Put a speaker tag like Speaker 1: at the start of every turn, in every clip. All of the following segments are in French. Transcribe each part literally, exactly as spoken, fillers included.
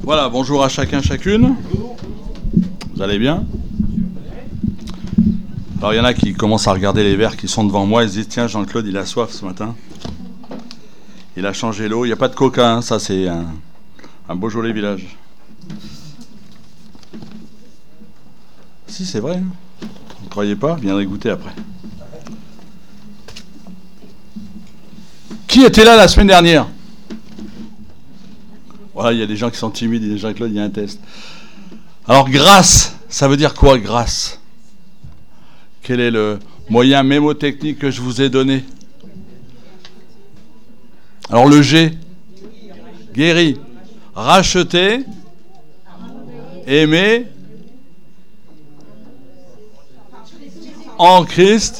Speaker 1: Voilà, bonjour à chacun, chacune. Vous allez bien? Alors il y en a qui commencent à regarder les verres qui sont devant moi et se disent tiens, Jean-Claude il a soif ce matin. Il a changé l'eau, il n'y a pas de coca, hein. Ça c'est un, un Beaujolais village. Si c'est vrai, hein. Vous ne croyez pas? Viendrez goûter après. Qui était là la semaine dernière? Voilà, il y a des gens qui sont timides, il y a Jean-Claude, il y a un test. Alors grâce, ça veut dire quoi grâce? Quel est le moyen mémotechnique que je vous ai donné? Alors le G, guéri, racheté, aimé, en Christ,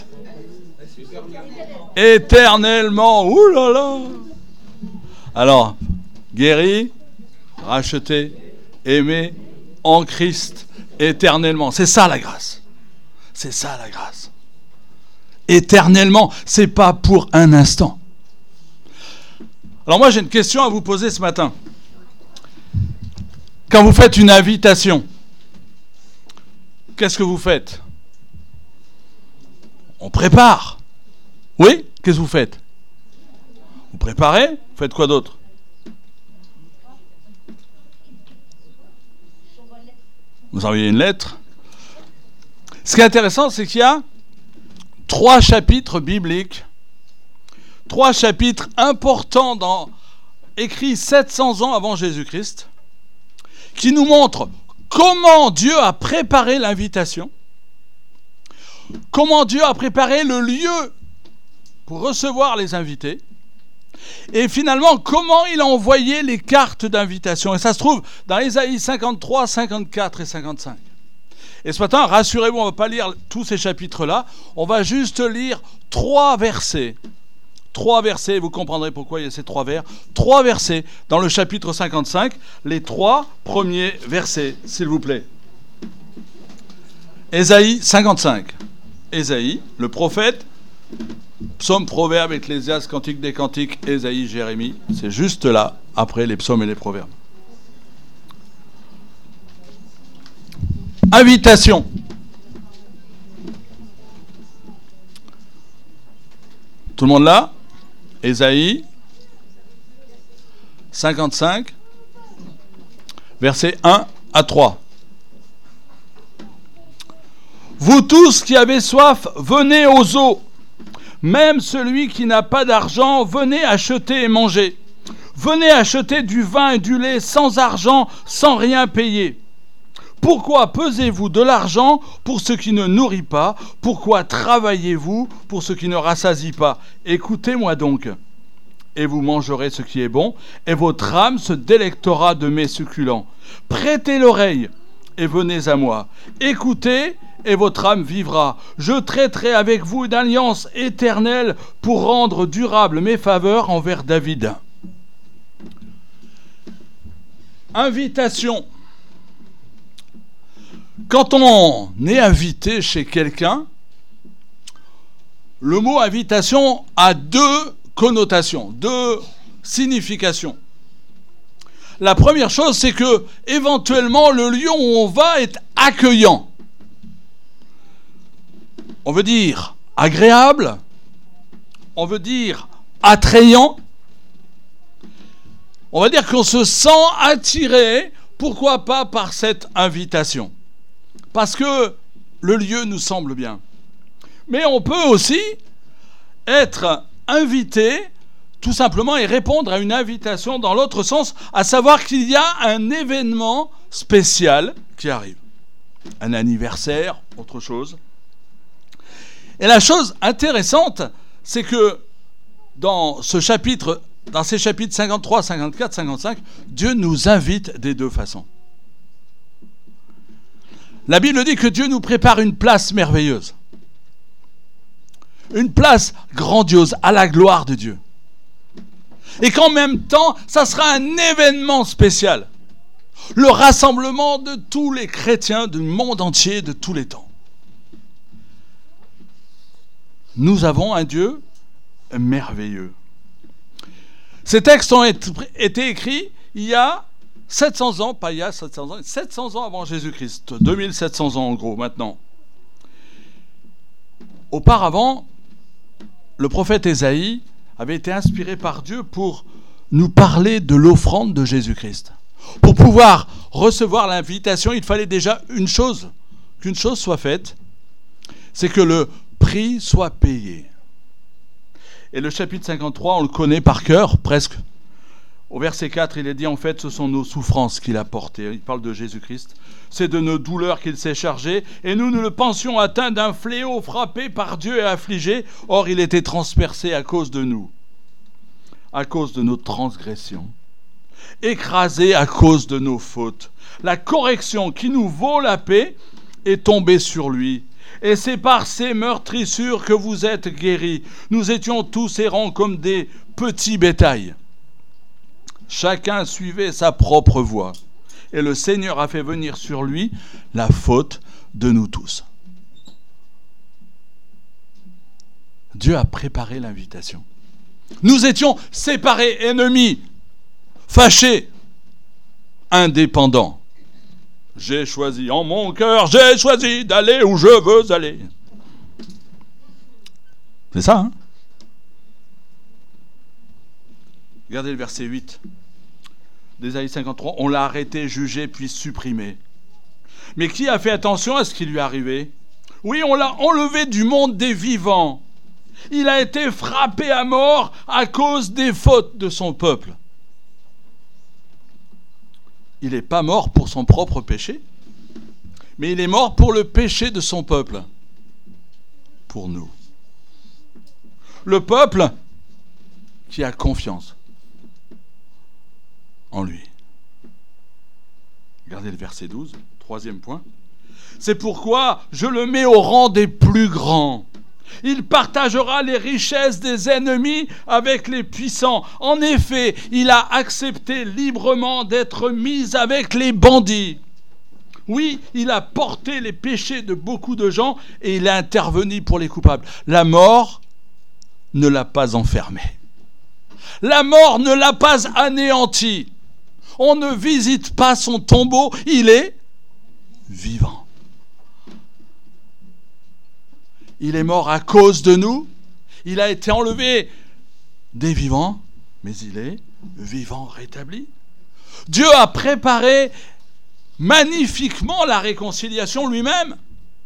Speaker 1: éternellement. Ouh là là. Alors, guéri, racheté, aimé, en Christ, éternellement. C'est ça la grâce. C'est ça la grâce. Éternellement, c'est pas pour un instant. Alors moi j'ai une question à vous poser ce matin. Quand vous faites une invitation, qu'est-ce que vous faites? On prépare. Oui? Qu'est-ce que vous faites? Vous préparez? Vous faites quoi d'autre? Vous envoyez une lettre. Ce qui est intéressant, c'est qu'il y a trois chapitres bibliques, trois chapitres importants dans, écrits sept cents ans avant Jésus-Christ, qui nous montrent comment Dieu a préparé l'invitation, comment Dieu a préparé le lieu pour recevoir les invités, et finalement comment il a envoyé les cartes d'invitation. Et ça se trouve dans Ésaïe cinquante-trois, cinquante-quatre et cinquante-cinq. Et ce matin, rassurez-vous, on ne va pas lire tous ces chapitres-là, on va juste lire trois versets. Trois versets, vous comprendrez pourquoi il y a ces trois vers. Trois versets dans le chapitre cinquante-cinq, les trois premiers versets, s'il vous plaît. Ésaïe cinquante-cinq. Ésaïe, le prophète, psaume, proverbe, ecclésiaste, cantique des cantiques, Ésaïe, Jérémie, c'est juste là, après les psaumes et les proverbes. Invitation. Tout le monde là? Ésaïe cinquante-cinq, versets un à trois. Vous tous qui avez soif, venez aux eaux. Même celui qui n'a pas d'argent, venez acheter et manger. Venez acheter du vin et du lait sans argent, sans rien payer. Pourquoi pesez-vous de l'argent pour ce qui ne nourrit pas? Pourquoi travaillez-vous pour ce qui ne rassasie pas? Écoutez-moi donc, et vous mangerez ce qui est bon, et votre âme se délectera de mes succulents. Prêtez l'oreille, et venez à moi. Écoutez, et votre âme vivra. Je traiterai avec vous une alliance éternelle pour rendre durable mes faveurs envers David. Invitation. Quand on est invité chez quelqu'un, le mot invitation a deux connotations, deux significations. La première chose, c'est que éventuellement le lieu où on va est accueillant. On veut dire agréable, on veut dire attrayant, on va dire qu'on se sent attiré, pourquoi pas par cette invitation. Parce que le lieu nous semble bien. Mais on peut aussi être invité, tout simplement, et répondre à une invitation dans l'autre sens, à savoir qu'il y a un événement spécial qui arrive. Un anniversaire, autre chose. Et la chose intéressante, c'est que dans ce chapitre, dans ces chapitres cinquante-trois, cinquante-quatre, cinquante-cinq, Dieu nous invite des deux façons. La Bible dit que Dieu nous prépare une place merveilleuse. Une place grandiose à la gloire de Dieu. Et qu'en même temps, ça sera un événement spécial. Le rassemblement de tous les chrétiens du monde entier, de tous les temps. Nous avons un Dieu merveilleux. Ces textes ont été écrits il y a sept cents ans, pas il y a sept cents ans, sept cents ans avant Jésus-Christ, deux mille sept cents ans en gros maintenant. Auparavant, le prophète Ésaïe avait été inspiré par Dieu pour nous parler de l'offrande de Jésus-Christ. Pour pouvoir recevoir l'invitation, il fallait déjà une chose, qu'une chose soit faite, c'est que le prix soit payé. Et le chapitre cinquante-trois, on le connaît par cœur, presque. Au verset quatre, il est dit, en fait, ce sont nos souffrances qu'il a portées. Il parle de Jésus-Christ. C'est de nos douleurs qu'il s'est chargé. Et nous, nous le pensions atteint d'un fléau, frappé par Dieu et affligé. Or, il était transpercé à cause de nous, à cause de nos transgressions, écrasé à cause de nos fautes. La correction qui nous vaut la paix est tombée sur lui. Et c'est par ces meurtrissures que vous êtes guéris. Nous étions tous errants comme des petits bétails. Chacun suivait sa propre voie. Et le Seigneur a fait venir sur lui la faute de nous tous. Dieu a préparé l'invitation. Nous étions séparés, ennemis, fâchés, indépendants. J'ai choisi en mon cœur, j'ai choisi d'aller où je veux aller. C'est ça, hein? Regardez le verset huit d'Ésaïe cinquante-trois. On l'a arrêté, jugé, puis supprimé. Mais qui a fait attention à ce qui lui arrivait? Oui, on l'a enlevé du monde des vivants. Il a été frappé à mort à cause des fautes de son peuple. Il n'est pas mort pour son propre péché, mais il est mort pour le péché de son peuple, pour nous. Le peuple qui a confiance en lui. Regardez le verset douze, troisième point. C'est pourquoi je le mets au rang des plus grands. Il partagera les richesses des ennemis avec les puissants. En effet, il a accepté librement d'être mis avec les bandits. Oui, il a porté les péchés de beaucoup de gens et il a intervenu pour les coupables. La mort ne l'a pas enfermé. La mort ne l'a pas anéanti. On ne visite pas son tombeau, il est vivant. Il est mort à cause de nous. Il a été enlevé des vivants, mais il est vivant rétabli. Dieu a préparé magnifiquement la réconciliation lui-même.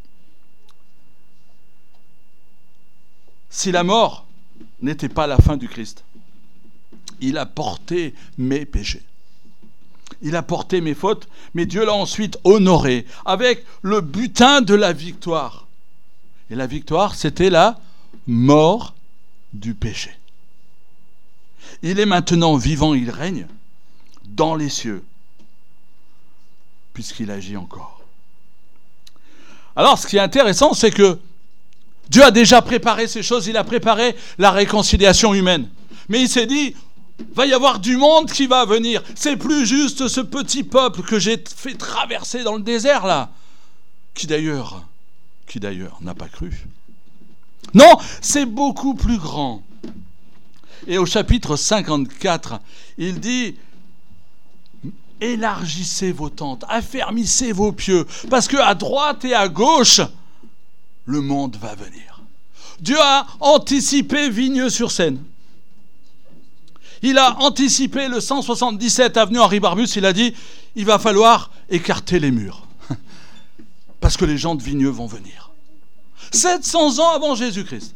Speaker 1: Si la mort n'était pas la fin du Christ, il a porté mes péchés. Il a porté mes fautes, mais Dieu l'a ensuite honoré avec le butin de la victoire. Et la victoire, c'était la mort du péché. Il est maintenant vivant, il règne dans les cieux, puisqu'il agit encore. Alors, ce qui est intéressant, c'est que Dieu a déjà préparé ces choses, il a préparé la réconciliation humaine. Mais il s'est dit, va y avoir du monde qui va venir. C'est plus juste ce petit peuple que j'ai fait traverser dans le désert, là, qui d'ailleurs... qui d'ailleurs n'a pas cru. Non, c'est beaucoup plus grand. Et au chapitre cinquante-quatre, il dit, élargissez vos tentes, affermissez vos pieux, parce qu'à droite et à gauche, le monde va venir. Dieu a anticipé Vigneux-sur-Seine. Il a anticipé le cent soixante-dix-sept avenue Henri Barbus, il a dit, il va falloir écarter les murs. Parce que les gens de Vigneux vont venir. sept cents ans avant Jésus-Christ.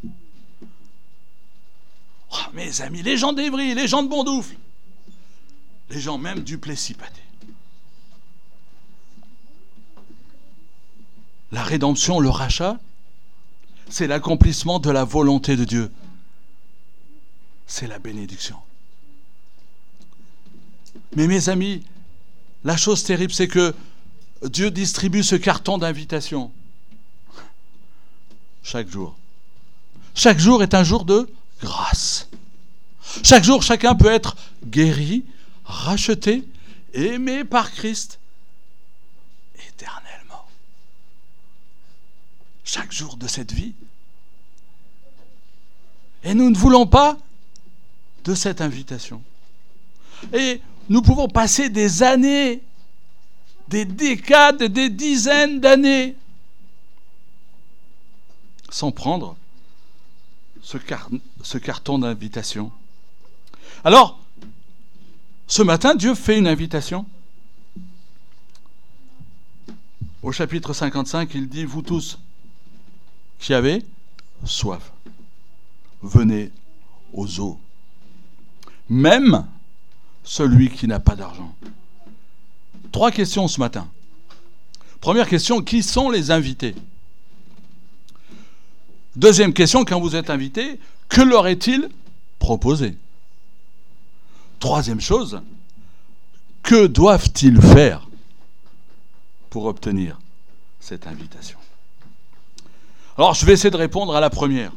Speaker 1: Oh, mes amis, les gens d'Évry, les gens de Bondoufle, les gens même du Plessis-Pathé. La rédemption, le rachat, c'est l'accomplissement de la volonté de Dieu. C'est la bénédiction. Mais mes amis, la chose terrible, c'est que Dieu distribue ce carton d'invitation chaque jour. Chaque jour est un jour de grâce. Chaque jour, chacun peut être guéri, racheté, aimé par Christ éternellement. Chaque jour de cette vie. Et nous ne voulons pas de cette invitation. Et nous pouvons passer des années, des décades, des dizaines d'années, sans prendre ce, car- ce carton d'invitation. Alors, ce matin, Dieu fait une invitation. Au chapitre cinquante-cinq, il dit, vous tous qui avez soif, venez aux eaux. Même celui qui n'a pas d'argent. Trois questions ce matin. Première question, qui sont les invités ? Deuxième question, quand vous êtes invité, que leur est-il proposé ? Troisième chose, que doivent-ils faire pour obtenir cette invitation ? Alors, je vais essayer de répondre à la première.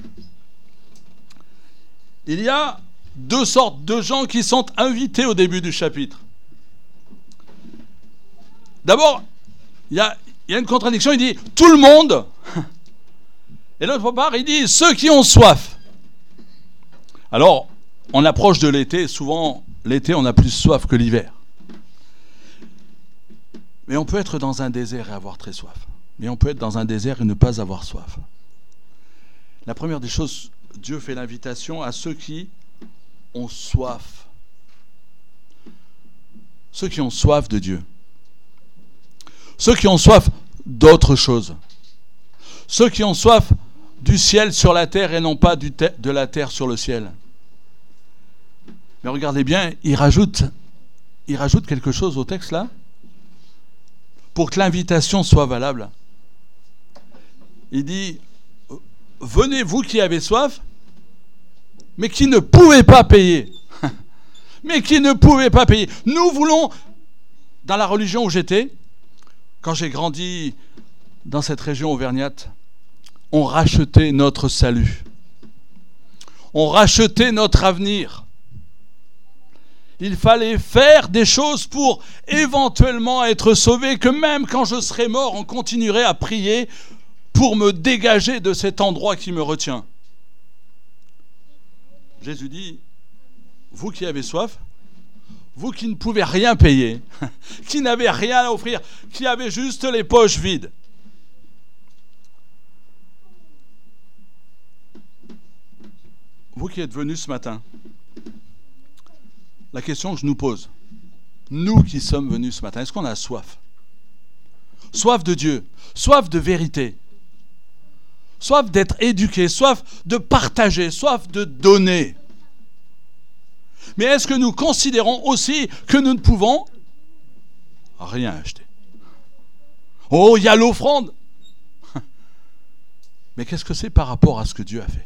Speaker 1: Il y a deux sortes de gens qui sont invités au début du chapitre. D'abord, il y a, il y a une contradiction, il dit « tout le monde ». Et l'autre part, il dit « ceux qui ont soif ». Alors, on approche de l'été, souvent, l'été, on a plus soif que l'hiver. Mais on peut être dans un désert et avoir très soif. Mais on peut être dans un désert et ne pas avoir soif. La première des choses, Dieu fait l'invitation à ceux qui ont soif. Ceux qui ont soif de Dieu. Ceux qui ont soif d'autre chose. Ceux qui ont soif du ciel sur la terre et non pas du te- de la terre sur le ciel. Mais regardez bien, il rajoute, il rajoute quelque chose au texte là. Pour que l'invitation soit valable. Il dit, venez vous qui avez soif, mais qui ne pouvez pas payer. mais qui ne pouvez pas payer. Nous voulons, dans la religion où j'étais, quand j'ai grandi dans cette région auvergnate, on rachetait notre salut. On rachetait notre avenir. Il fallait faire des choses pour éventuellement être sauvé, que même quand je serai mort, on continuerait à prier pour me dégager de cet endroit qui me retient. Jésus dit, vous qui avez soif, vous qui ne pouvez rien payer, qui n'avez rien à offrir, qui avez juste les poches vides. Vous qui êtes venus ce matin, la question que je nous pose, nous qui sommes venus ce matin, est-ce qu'on a soif ? Soif de Dieu, soif de vérité, soif d'être éduqué, soif de partager, soif de donner. Mais est-ce que nous considérons aussi que nous ne pouvons rien acheter ? Oh, il y a l'offrande. Mais qu'est-ce que c'est par rapport à ce que Dieu a fait ?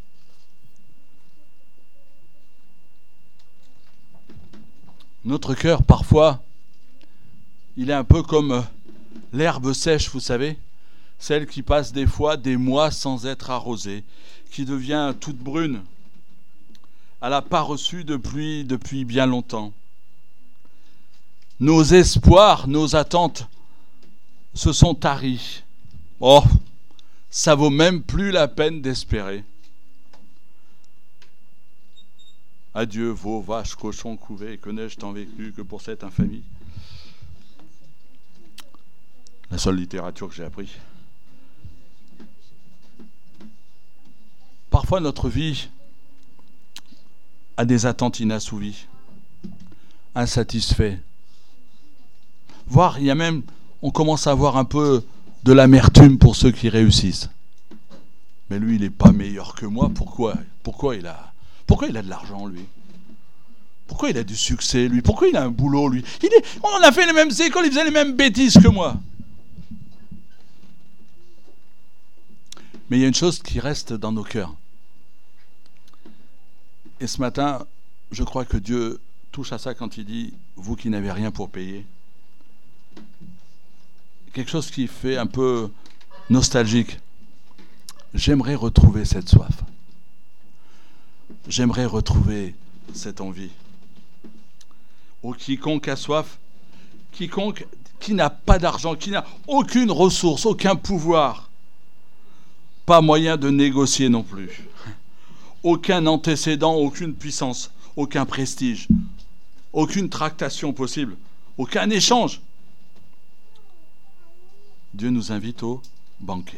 Speaker 1: Notre cœur, parfois, il est un peu comme l'herbe sèche, vous savez, celle qui passe des fois des mois sans être arrosée, qui devient toute brune. Elle n'a pas reçu de pluie depuis bien longtemps. Nos espoirs, nos attentes se sont taris. Oh, ça vaut même plus la peine d'espérer. Adieu, veaux, vaches, cochons, couvées, que n'ai-je tant vécu que pour cette infamie. La seule littérature que j'ai appris. Parfois, notre vie a des attentes inassouvies, insatisfaits. Voire, il y a même, on commence à avoir un peu de l'amertume pour ceux qui réussissent. Mais lui, il n'est pas meilleur que moi. Pourquoi ? Pourquoi il a... Pourquoi il a de l'argent, lui ? Pourquoi il a du succès, lui ? Pourquoi il a un boulot, lui ? il est... On a fait les mêmes écoles, il faisait les mêmes bêtises que moi. Mais il y a une chose qui reste dans nos cœurs. Et ce matin, je crois que Dieu touche à ça quand il dit « Vous qui n'avez rien pour payer ». Quelque chose qui fait un peu nostalgique. J'aimerais retrouver cette soif. J'aimerais retrouver cette envie. Ô quiconque a soif, quiconque qui n'a pas d'argent, qui n'a aucune ressource, aucun pouvoir, pas moyen de négocier non plus, aucun antécédent, aucune puissance, aucun prestige, aucune tractation possible, aucun échange. Dieu nous invite au banquet.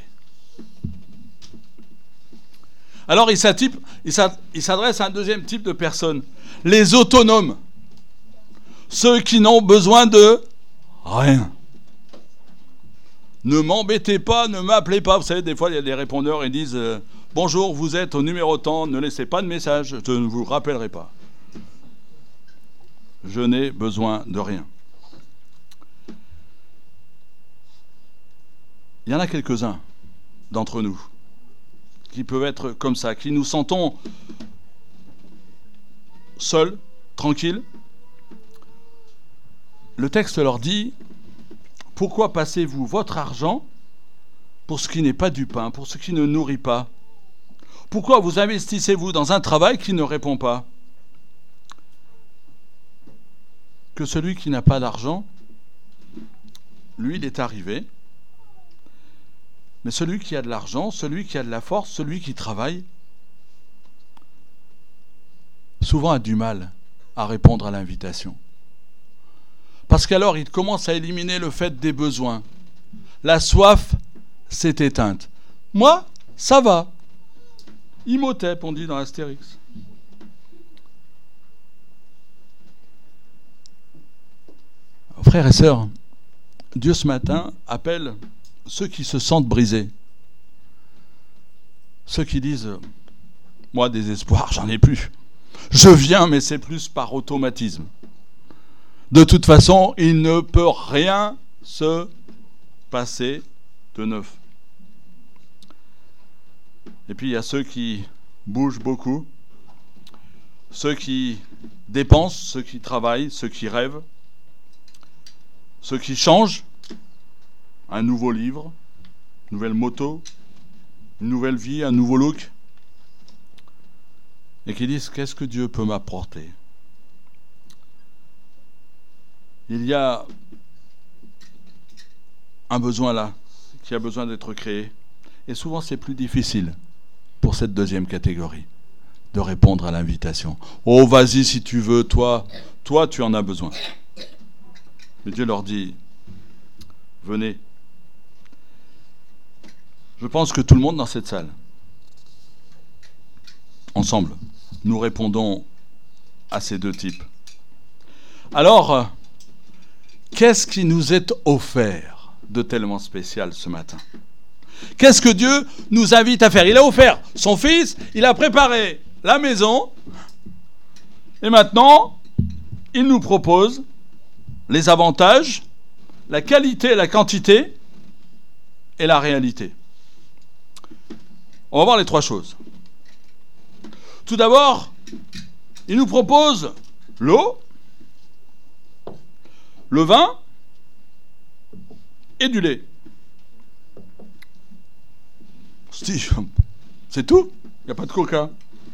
Speaker 1: Alors il s'adresse à un deuxième type de personnes, les autonomes, ceux qui n'ont besoin de rien. Ne m'embêtez pas, ne m'appelez pas. Vous savez, des fois il y a des répondeurs, ils disent euh, « Bonjour, vous êtes au numéro tant, ne laissez pas de message, je ne vous rappellerai pas. » Je n'ai besoin de rien. Il y en a quelques-uns d'entre nous qui peuvent être comme ça, qui nous sentons seuls, tranquilles. Le texte leur dit « Pourquoi passez-vous votre argent pour ce qui n'est pas du pain, pour ce qui ne nourrit pas? Pourquoi vous investissez-vous dans un travail qui ne répond pas? Que celui qui n'a pas d'argent, lui, il est arrivé. Mais celui qui a de l'argent, celui qui a de la force, celui qui travaille, souvent a du mal à répondre à l'invitation. Parce qu'alors, il commence à éliminer le fait des besoins. La soif s'est éteinte. Moi, ça va. Imhotep, on dit dans Astérix. Frères et sœurs, Dieu ce matin appelle ceux qui se sentent brisés. Ceux qui disent « Moi, désespoir, j'en ai plus. Je viens, mais c'est plus par automatisme. De toute façon, il ne peut rien se passer de neuf. » Et puis, il y a ceux qui bougent beaucoup, ceux qui dépensent, ceux qui travaillent, ceux qui rêvent, ceux qui changent, un nouveau livre, une nouvelle moto, une nouvelle vie, un nouveau look, et qui disent « Qu'est-ce que Dieu peut m'apporter ?» Il y a un besoin là, qui a besoin d'être créé, et souvent c'est plus difficile pour cette deuxième catégorie de répondre à l'invitation. « Oh, vas-y si tu veux, toi, toi tu en as besoin. » Mais Dieu leur dit « Venez. » Je pense que tout le monde dans cette salle, ensemble, nous répondons à ces deux types. Alors, qu'est-ce qui nous est offert de tellement spécial ce matin? Qu'est-ce que Dieu nous invite à faire? Il a offert son Fils, il a préparé la maison, et maintenant, il nous propose les avantages, la qualité, la quantité et la réalité. On va voir les trois choses. Tout d'abord, il nous propose l'eau, le vin et du lait. C'est tout? Il n'y a pas de coca.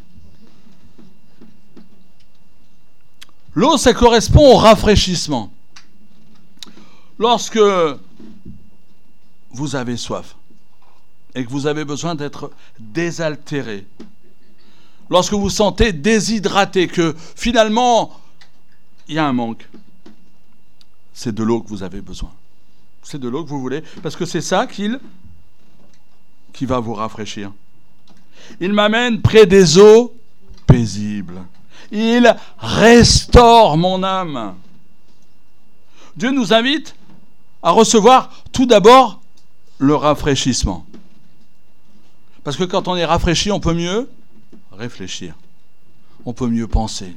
Speaker 1: L'eau, ça correspond au rafraîchissement. Lorsque vous avez soif et que vous avez besoin d'être désaltéré, lorsque vous sentez déshydraté, que finalement il y a un manque, c'est de l'eau que vous avez besoin. C'est de l'eau que vous voulez, parce que c'est ça qu'il, qui va vous rafraîchir. Il m'amène près des eaux paisibles. Il restaure mon âme. Dieu nous invite à recevoir tout d'abord le rafraîchissement. Parce que quand on est rafraîchi, on peut mieux réfléchir. On peut mieux penser.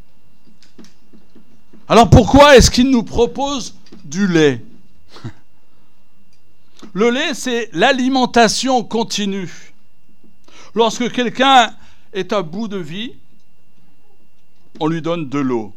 Speaker 1: Alors pourquoi est-ce qu'il nous propose du lait? Le lait, c'est l'alimentation continue. Lorsque quelqu'un est à bout de vie, on lui donne de l'eau.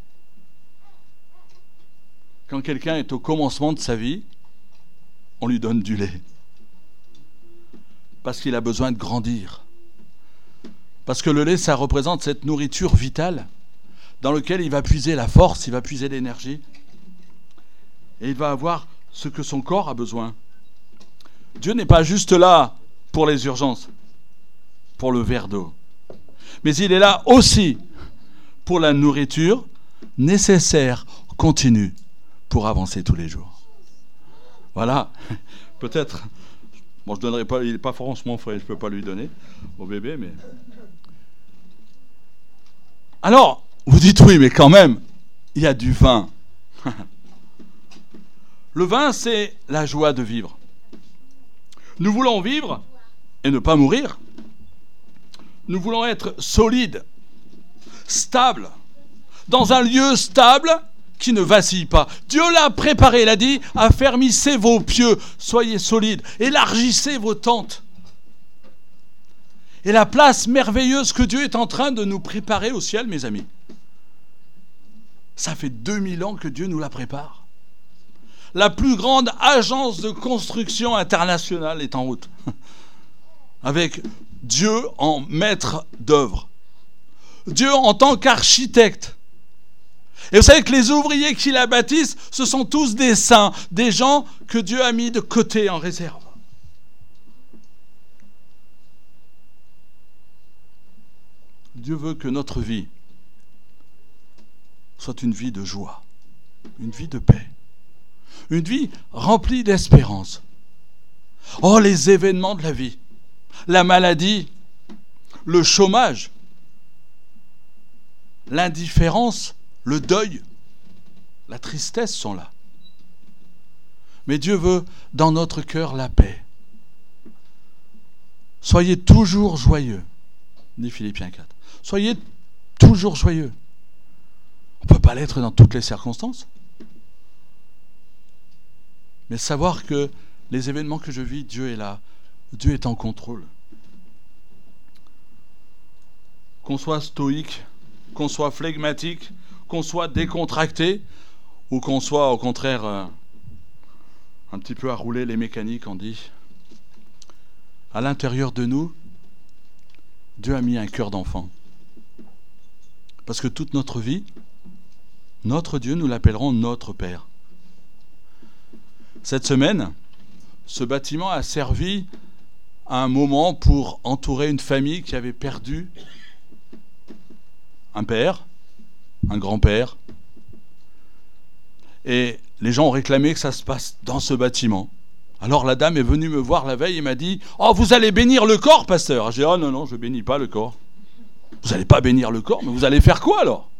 Speaker 1: Quand quelqu'un est au commencement de sa vie, on lui donne du lait. Parce qu'il a besoin de grandir. Parce que le lait, ça représente cette nourriture vitale dans laquelle il va puiser la force, il va puiser l'énergie. Et il va avoir ce que son corps a besoin. Dieu n'est pas juste là pour les urgences, pour le verre d'eau. Mais il est là aussi pour la nourriture, nécessaire, continu, pour avancer tous les jours. Voilà, peut-être, bon je donnerai pas, il n'est pas franchement frais, je ne peux pas lui donner au bébé, mais... Alors, vous dites oui, mais quand même, il y a du vin. Le vin, c'est la joie de vivre. Nous voulons vivre et ne pas mourir. Nous voulons être solides, stables, dans un lieu stable qui ne vacille pas. Dieu l'a préparé, il a dit, affermissez vos pieux, soyez solides, élargissez vos tentes. Et la place merveilleuse que Dieu est en train de nous préparer au ciel, mes amis. Ça fait deux mille ans que Dieu nous la prépare. La plus grande agence de construction internationale est en route. Avec Dieu en maître d'œuvre. Dieu en tant qu'architecte. Et vous savez que les ouvriers qui la bâtissent, ce sont tous des saints, des gens que Dieu a mis de côté en réserve. Dieu veut que notre vie soit une vie de joie, une vie de paix, une vie remplie d'espérance. Oh, les événements de la vie, la maladie, le chômage, l'indifférence, le deuil, la tristesse sont là. Mais Dieu veut dans notre cœur la paix. Soyez toujours joyeux, dit Philippiens quatre. Soyez toujours joyeux. On ne peut pas l'être dans toutes les circonstances. Mais savoir que les événements que je vis, Dieu est là. Dieu est en contrôle. Qu'on soit stoïque, qu'on soit flegmatique, qu'on soit décontracté, ou qu'on soit au contraire euh, un petit peu à rouler les mécaniques, on dit. À l'intérieur de nous, Dieu a mis un cœur d'enfant. Parce que toute notre vie, notre Dieu, nous l'appellerons notre Père. Cette semaine, ce bâtiment a servi à un moment pour entourer une famille qui avait perdu un père, un grand-père. Et les gens ont réclamé que ça se passe dans ce bâtiment. Alors la dame est venue me voir la veille et m'a dit « Oh, vous allez bénir le corps, pasteur ?» J'ai dit « Oh non, non, je ne bénis pas le corps. » Vous n'allez pas bénir le corps, mais vous allez faire quoi alors?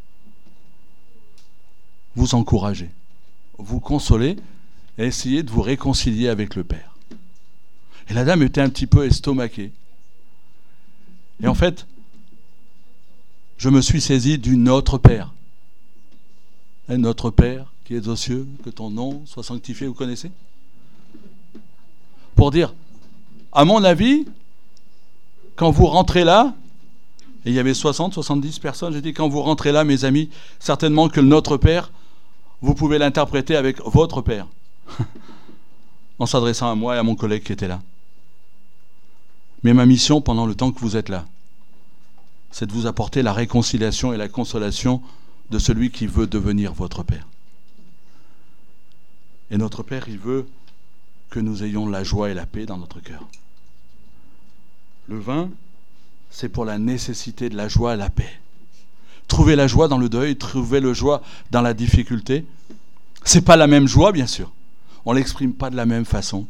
Speaker 1: Vous encourager, vous consoler et essayer de vous réconcilier avec le Père. Et la dame était un petit peu estomaquée. Et en fait, je me suis saisi du Notre Père. Et Notre Père qui est aux cieux, que ton nom soit sanctifié, vous connaissez? Pour dire, à mon avis, quand vous rentrez là, et il y avait soixante, soixante-dix personnes, j'ai dit, quand vous rentrez là, mes amis, certainement que le Notre Père, vous pouvez l'interpréter avec votre Père, en s'adressant à moi et à mon collègue qui était là. Mais ma mission, pendant le temps que vous êtes là, c'est de vous apporter la réconciliation et la consolation de celui qui veut devenir votre Père. Et notre Père, il veut que nous ayons la joie et la paix dans notre cœur. Le vin, c'est pour la nécessité de la joie et la paix. Trouver la joie dans le deuil, trouver la joie dans la difficulté. C'est pas la même joie, bien sûr. On l'exprime pas de la même façon.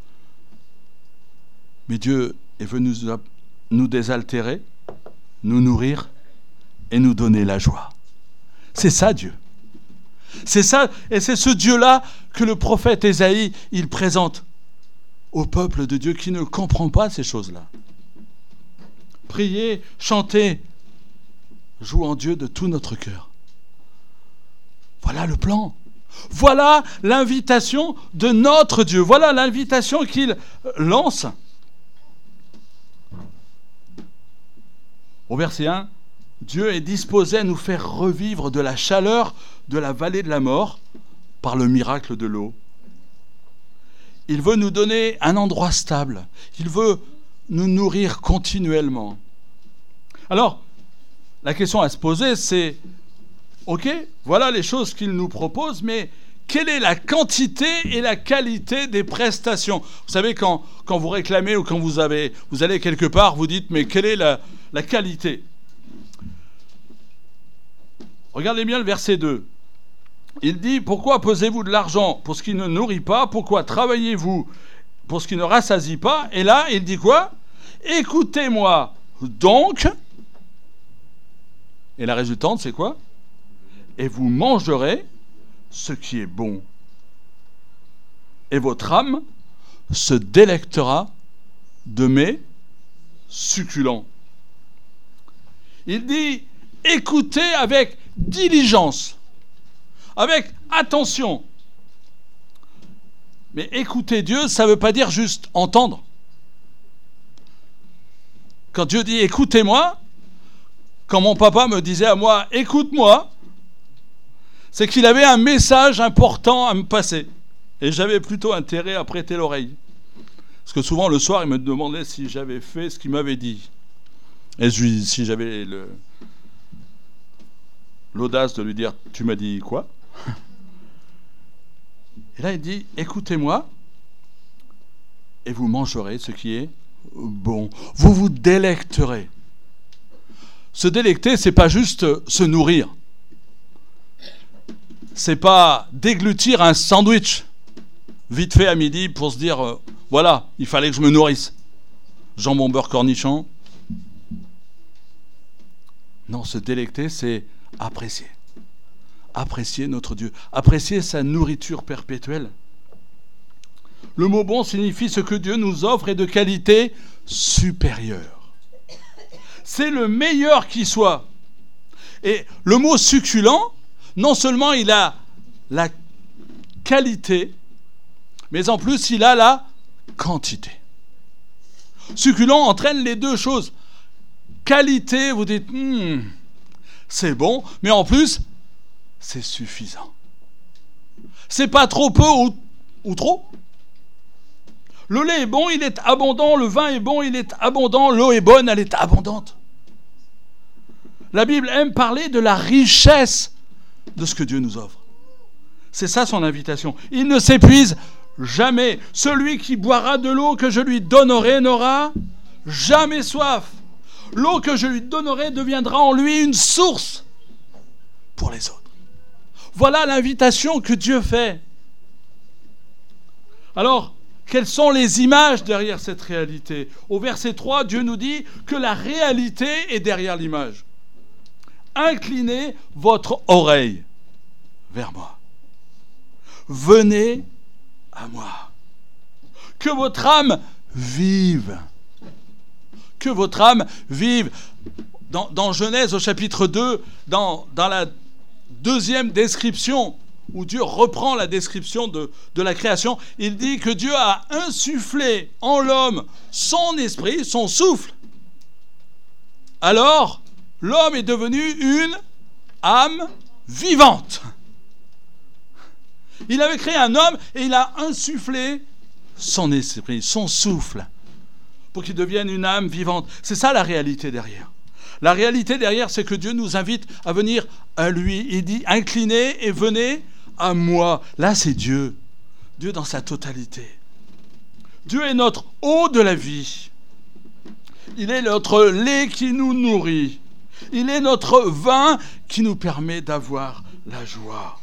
Speaker 1: Mais Dieu est venu nous désaltérer, nous nourrir et nous donner la joie. C'est ça, Dieu. C'est ça, et c'est ce Dieu-là que le prophète Ésaïe, il présente au peuple de Dieu qui ne comprend pas ces choses-là. Priez, chantez, jouons Dieu de tout notre cœur. Voilà le plan. Voilà l'invitation de notre Dieu. Voilà l'invitation qu'il lance. Au verset un, Dieu est disposé à nous faire revivre de la chaleur de la vallée de la mort par le miracle de l'eau. Il veut nous donner un endroit stable. Il veut nous nourrir continuellement. Alors, la question à se poser, c'est, ok, voilà les choses qu'il nous propose, mais quelle est la quantité et la qualité des prestations? Vous savez, quand, quand vous réclamez ou quand vous, avez, vous allez quelque part, vous dites, mais quelle est la, la qualité? Regardez bien le verset deux. Il dit, pourquoi pesez-vous de l'argent pour ce qui ne nourrit pas? Pourquoi travaillez-vous pour ce qui ne rassasie pas? Et là, il dit quoi? Écoutez-moi donc. Et la résultante, c'est quoi? Et vous mangerez ce qui est bon. Et votre âme se délectera de mes succulents. Il dit, écoutez avec diligence, avec attention. Mais écouter Dieu, ça ne veut pas dire juste entendre. Quand Dieu dit écoutez-moi, quand mon papa me disait à moi écoute-moi, c'est qu'il avait un message important à me passer. Et j'avais plutôt intérêt à prêter l'oreille. Parce que souvent le soir, il me demandait si j'avais fait ce qu'il m'avait dit. Et je lui, si j'avais le, l'audace de lui dire tu m'as dit quoi? Et là il dit écoutez-moi et vous mangerez ce qui est bon. Vous vous délecterez. Se délecter, c'est pas juste se nourrir. C'est pas déglutir un sandwich vite fait à midi pour se dire euh, voilà, il fallait que je me nourrisse. Jambon beurre cornichon. Non, se délecter, c'est apprécier. Apprécier notre Dieu. Apprécier sa nourriture perpétuelle. Le mot bon signifie ce que Dieu nous offre est de qualité supérieure. C'est le meilleur qui soit. Et le mot succulent, non seulement il a la qualité, mais en plus il a la quantité. Succulent entraîne les deux choses. Qualité, vous dites, hmm, c'est bon, mais en plus, c'est suffisant. C'est pas trop peu ou, ou trop. Le lait est bon, il est abondant. Le vin est bon, il est abondant. L'eau est bonne, elle est abondante. La Bible aime parler de la richesse de ce que Dieu nous offre. C'est ça son invitation. Il ne s'épuise jamais. Celui qui boira de l'eau que je lui donnerai n'aura jamais soif. L'eau que je lui donnerai deviendra en lui une source pour les autres. Voilà l'invitation que Dieu fait. Alors, quelles sont les images derrière cette réalité? Au verset trois, Dieu nous dit que la réalité est derrière l'image. Inclinez votre oreille vers moi. Venez à moi. Que votre âme vive. Que votre âme vive. Dans, dans Genèse au chapitre deux, dans, dans la deuxième description, où Dieu reprend la description de, de la création, il dit que Dieu a insufflé en l'homme son esprit, son souffle. Alors, l'homme est devenu une âme vivante. Il avait créé un homme et il a insufflé son esprit, son souffle, pour qu'il devienne une âme vivante. C'est ça la réalité derrière. La réalité derrière, c'est que Dieu nous invite à venir à lui. Il dit, inclinez et venez à moi. Là, c'est Dieu. Dieu dans sa totalité. Dieu est notre eau de la vie. Il est notre lait qui nous nourrit. Il est notre vin qui nous permet d'avoir la joie.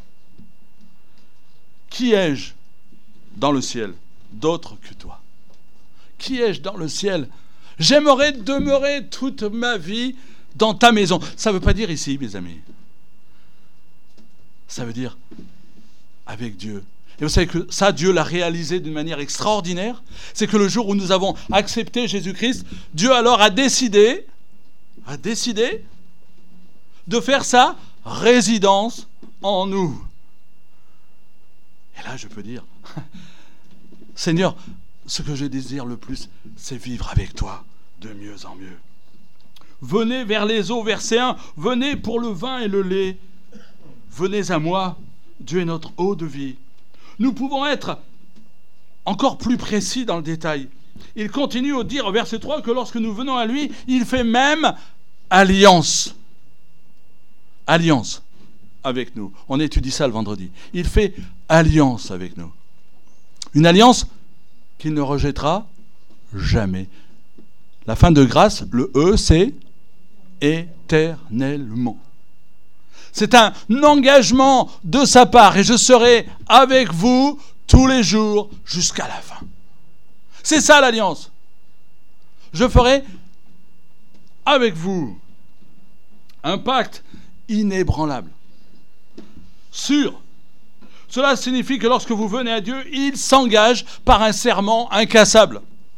Speaker 1: Qui ai-je dans le ciel d'autre que toi? Qui ai-je dans le ciel? J'aimerais demeurer toute ma vie dans ta maison. Ça ne veut pas dire ici, mes amis. Ça veut dire avec Dieu. Et vous savez que ça, Dieu l'a réalisé d'une manière extraordinaire. C'est que le jour où nous avons accepté Jésus-Christ, Dieu alors a décidé, a décidé de faire sa résidence en nous. Et là, je peux dire, Seigneur, ce que je désire le plus, c'est vivre avec toi de mieux en mieux. Venez vers les eaux, verset un, venez pour le vin et le lait. Venez à moi, Dieu est notre eau de vie. Nous pouvons être encore plus précis dans le détail. Il continue au dire au verset trois que lorsque nous venons à lui, il fait même alliance. Alliance avec nous. On étudie ça le vendredi. Il fait alliance avec nous. Une alliance qu'il ne rejettera jamais. La fin de grâce, le E, c'est éternellement. C'est un engagement de sa part. Et je serai avec vous tous les jours jusqu'à la fin. C'est ça l'alliance. Je ferai avec vous un pacte inébranlable. Sûr. Cela signifie que lorsque vous venez à Dieu, il s'engage par un serment incassable.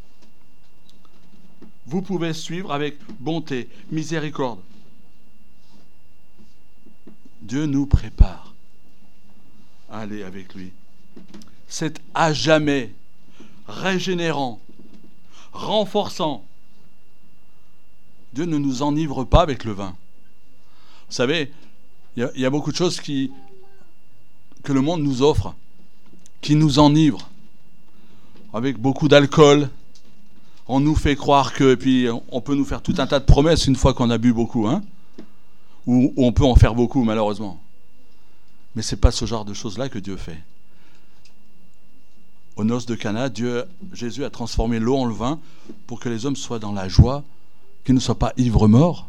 Speaker 1: Vous pouvez suivre avec bonté, miséricorde. Dieu nous prépare à aller avec lui. C'est à jamais régénérant, renforçant. Dieu ne nous enivre pas avec le vin. Vous savez, il y, y a beaucoup de choses qui, que le monde nous offre, qui nous enivrent, avec beaucoup d'alcool. On nous fait croire que, et puis on peut nous faire tout un tas de promesses une fois qu'on a bu beaucoup, hein, ou on peut en faire beaucoup malheureusement. Mais ce n'est pas ce genre de choses-là que Dieu fait. Aux noces de Cana, Dieu, Jésus a transformé l'eau en le vin pour que les hommes soient dans la joie, qu'ils ne soient pas ivres morts,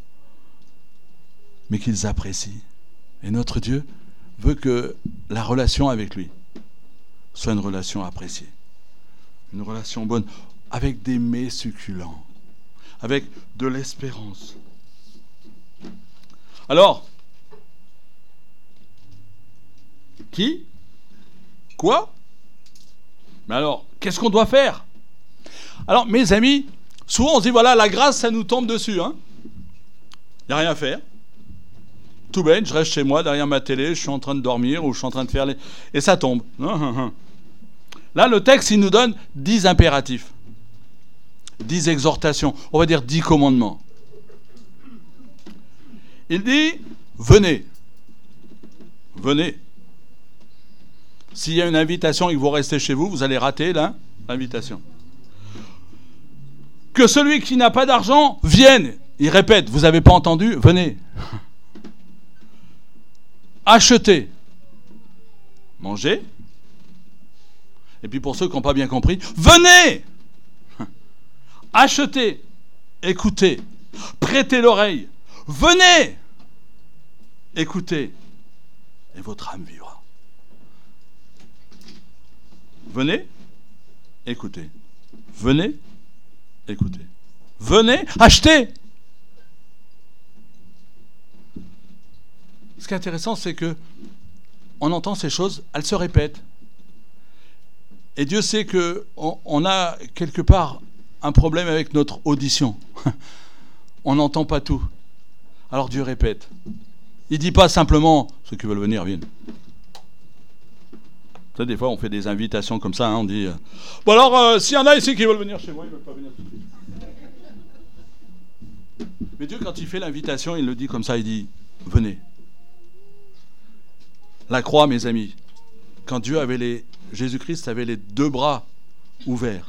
Speaker 1: mais qu'ils apprécient. Et notre Dieu veut que la relation avec lui soit une relation appréciée, une relation bonne, avec des mets succulents, avec de l'espérance. Alors, qui ? Quoi ? Mais alors, qu'est-ce qu'on doit faire ? Alors, mes amis, souvent on se dit, voilà, la grâce, ça nous tombe dessus. Hein. Il n'y a rien à faire. Tout bête, je reste chez moi, derrière ma télé, je suis en train de dormir, ou je suis en train de faire les... Et ça tombe. Là, le texte, il nous donne dix impératifs. Dix exhortations. On va dire dix commandements. Il dit, venez. Venez. S'il y a une invitation et que vous restez chez vous, vous allez rater là, l'invitation. Que celui qui n'a pas d'argent vienne. Il répète, vous n'avez pas entendu ? Venez. Achetez. Mangez. Et puis pour ceux qui n'ont pas bien compris, venez. Achetez. Écoutez. Prêtez l'oreille. Venez. Écoutez. Et votre âme vivra. Venez, écoutez. Venez, écoutez. Venez, achetez. Ce qui est intéressant, c'est que on entend ces choses, elles se répètent. Et Dieu sait qu'on on a quelque part un problème avec notre audition. On n'entend pas tout. Alors Dieu répète. Il ne dit pas simplement « ceux qui veulent venir viennent ». Tu sais, des fois, on fait des invitations comme ça, hein, on dit euh, « Bon alors, euh, s'il y en a ici qui veulent venir chez moi, ils ne veulent pas venir tout de suite. » Mais Dieu, quand il fait l'invitation, il le dit comme ça, il dit « Venez ». La croix, mes amis, quand Dieu avait les... Jésus-Christ avait les deux bras ouverts,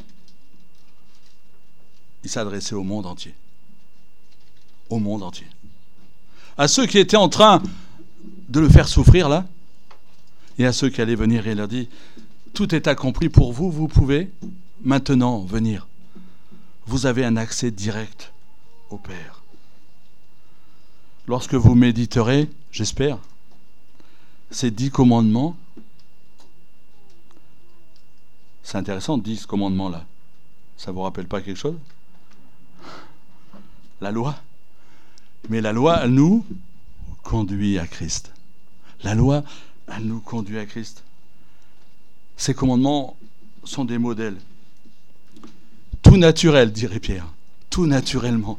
Speaker 1: il s'adressait au monde entier. Au monde entier. À ceux qui étaient en train de le faire souffrir, là, et à ceux qui allaient venir, il leur dit, tout est accompli pour vous, vous pouvez maintenant venir. Vous avez un accès direct au Père. Lorsque vous méditerez, j'espère, ces dix commandements, c'est intéressant, dix commandements-là. Ça ne vous rappelle pas quelque chose ? La loi. Mais la loi, elle nous conduit à Christ. La loi, elle nous conduit à Christ. Ces commandements sont des modèles. Tout naturel, dirait Pierre. Tout naturellement.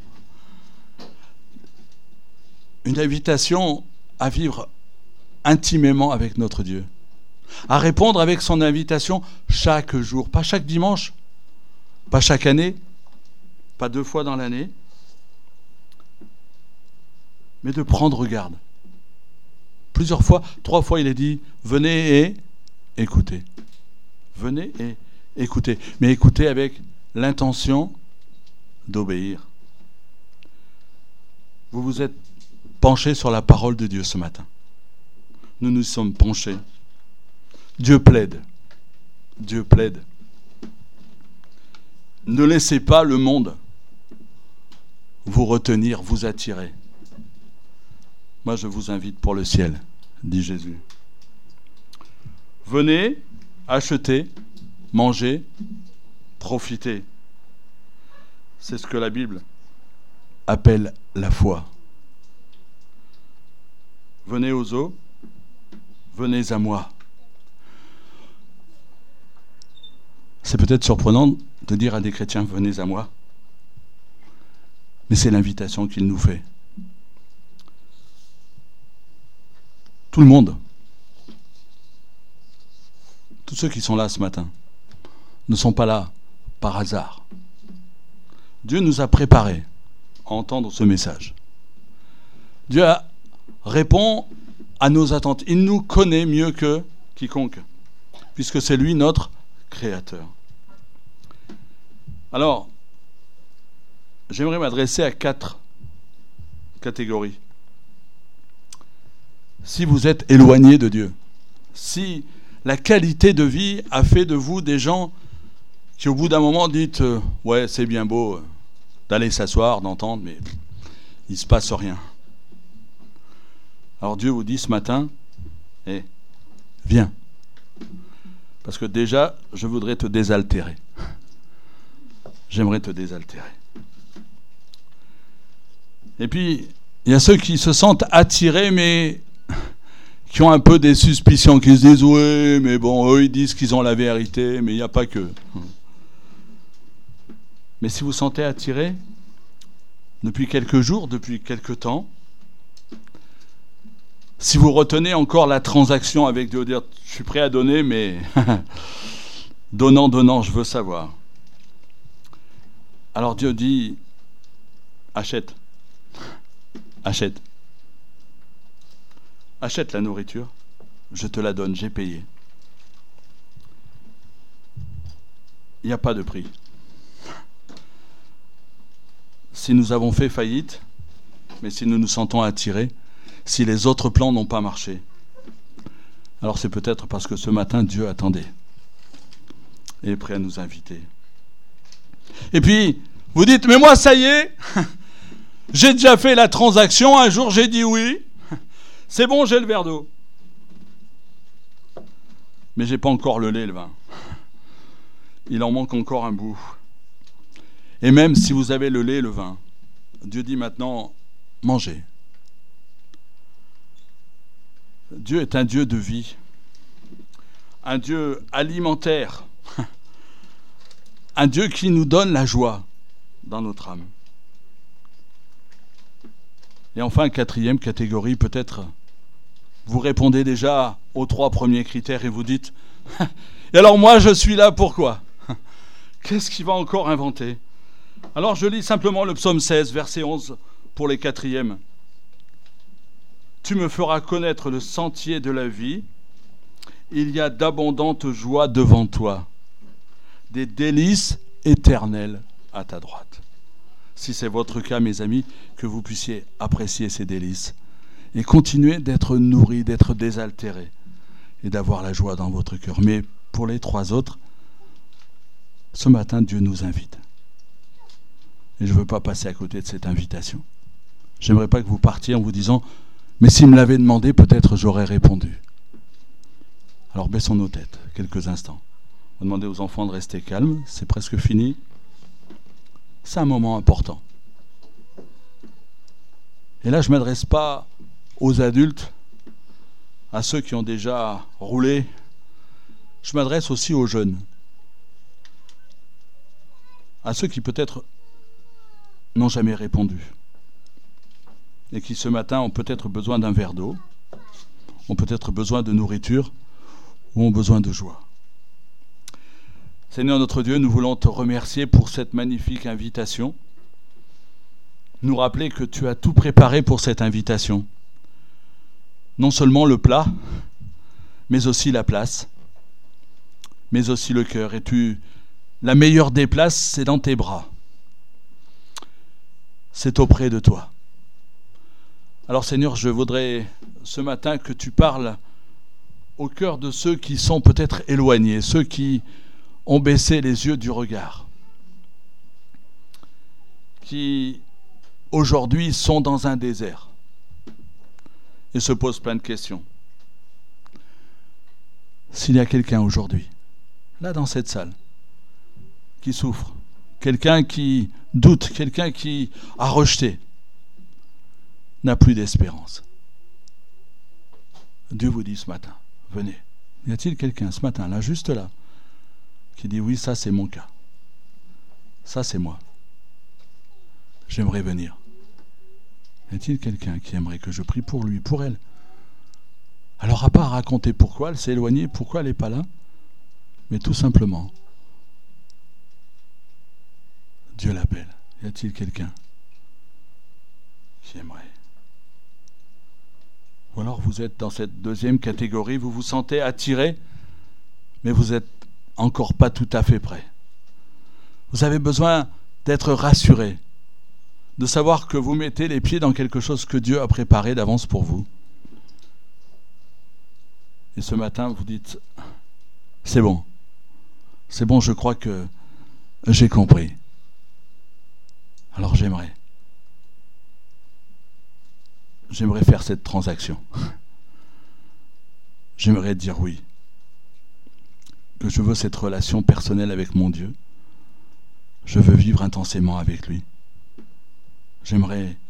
Speaker 1: Une invitation à vivre intimement avec notre Dieu. À répondre avec son invitation chaque jour. Pas chaque dimanche, pas chaque année, pas deux fois dans l'année, mais de prendre garde. Plusieurs fois, trois fois, il est dit, venez et écoutez. Venez et écoutez. Mais écoutez avec l'intention d'obéir. Vous vous êtes penchés sur la parole de Dieu ce matin. Nous nous sommes penchés. Dieu plaide. Dieu plaide. Ne laissez pas le monde vous retenir, vous attirer. moi je vous invite pour le ciel, dit Jésus. Venez, achetez, mangez, profitez. C'est ce que la Bible appelle la foi. Venez aux eaux, venez à moi. C'est peut-être surprenant de dire à des chrétiens, venez à moi. Mais c'est l'invitation qu'il nous fait. Tout le monde, tous ceux qui sont là ce matin, ne sont pas là par hasard. Dieu nous a préparés à entendre ce message. Dieu a, répond à nos attentes. Il nous connaît mieux que quiconque, puisque c'est lui notre Créateur. Alors, j'aimerais m'adresser à quatre catégories. Si vous êtes éloigné de Dieu, si la qualité de vie a fait de vous des gens qui au bout d'un moment dites euh, « ouais, c'est bien beau euh, d'aller s'asseoir, d'entendre, mais il ne se passe rien ». Alors Dieu vous dit ce matin hey, « viens ». Parce que déjà, je voudrais te désaltérer. J'aimerais te désaltérer. Et puis, il y a ceux qui se sentent attirés, mais qui ont un peu des suspicions, qui se disent « oui, mais bon, eux, ils disent qu'ils ont la vérité, mais il n'y a pas que. » Mais si vous vous sentez attiré, depuis quelques jours, depuis quelques temps, si vous retenez encore la transaction avec Dieu, dire « je suis prêt à donner, mais donnant, donnant, je veux savoir ». Alors Dieu dit « achète, achète, achète la nourriture, je te la donne, j'ai payé. » Il n'y a pas de prix. Si nous avons fait faillite, mais si nous nous sentons attirés, si les autres plans n'ont pas marché, alors c'est peut-être parce que ce matin, Dieu attendait et est prêt à nous inviter. Et puis, vous dites, mais moi, ça y est, j'ai déjà fait la transaction, un jour j'ai dit oui, c'est bon, j'ai le verre d'eau. Mais j'ai pas encore le lait et le vin. Il en manque encore un bout. Et même si vous avez le lait et le vin, Dieu dit maintenant, mangez. Dieu est un Dieu de vie, un Dieu alimentaire, un Dieu qui nous donne la joie dans notre âme. Et enfin, quatrième catégorie, peut-être, vous répondez déjà aux trois premiers critères et vous dites « Et alors moi, je suis là pourquoi ? Qu'est-ce qu'il va encore inventer ?» Alors je lis simplement le psaume seize, verset onze, pour les quatrièmes. « Tu me feras connaître le sentier de la vie. Il y a d'abondantes joies devant toi, des délices éternelles à ta droite. » Si c'est votre cas, mes amis, que vous puissiez apprécier ces délices et continuer d'être nourris, d'être désaltérés et d'avoir la joie dans votre cœur. Mais pour les trois autres, ce matin, Dieu nous invite. Et je ne veux pas passer à côté de cette invitation. J'aimerais pas que vous partiez en vous disant « Mais s'il me l'avait demandé, peut-être j'aurais répondu. » Alors baissons nos têtes quelques instants. On va demander aux enfants de rester calmes, c'est presque fini. C'est un moment important. Et là, je ne m'adresse pas aux adultes, à ceux qui ont déjà roulé. Je m'adresse aussi aux jeunes, à ceux qui peut-être n'ont jamais répondu et qui ce matin ont peut-être besoin d'un verre d'eau, ont peut-être besoin de nourriture ou ont besoin de joie. Seigneur notre Dieu, nous voulons te remercier pour cette magnifique invitation. Nous rappeler que tu as tout préparé pour cette invitation. Non seulement le plat, mais aussi la place, mais aussi le cœur. Et tu, la meilleure des places, c'est dans tes bras. C'est auprès de toi. Alors Seigneur, je voudrais ce matin que tu parles au cœur de ceux qui sont peut-être éloignés, ceux qui ont baissé les yeux du regard, qui aujourd'hui sont dans un désert, et se pose plein de questions. S'il y a quelqu'un aujourd'hui, là dans cette salle, qui souffre, quelqu'un qui doute, quelqu'un qui a rejeté, n'a plus d'espérance, Dieu vous dit ce matin, venez. Y a-t-il quelqu'un ce matin, là, juste là, qui dit oui, ça c'est mon cas, ça c'est moi, j'aimerais venir. Y a-t-il quelqu'un qui aimerait que je prie pour lui, pour elle? Alors à part raconter pourquoi elle s'est éloignée, pourquoi elle n'est pas là, mais tout simplement, Dieu l'appelle. Y a-t-il quelqu'un qui aimerait? Ou alors vous êtes dans cette deuxième catégorie, vous vous sentez attiré, mais vous n'êtes encore pas tout à fait prêt. Vous avez besoin d'être rassuré, de savoir que vous mettez les pieds dans quelque chose que Dieu a préparé d'avance pour vous. Et ce matin, vous dites, c'est bon, c'est bon, je crois que j'ai compris. Alors j'aimerais. J'aimerais faire cette transaction. J'aimerais dire oui. Que je veux cette relation personnelle avec mon Dieu. Je veux vivre intensément avec lui. J'aimerais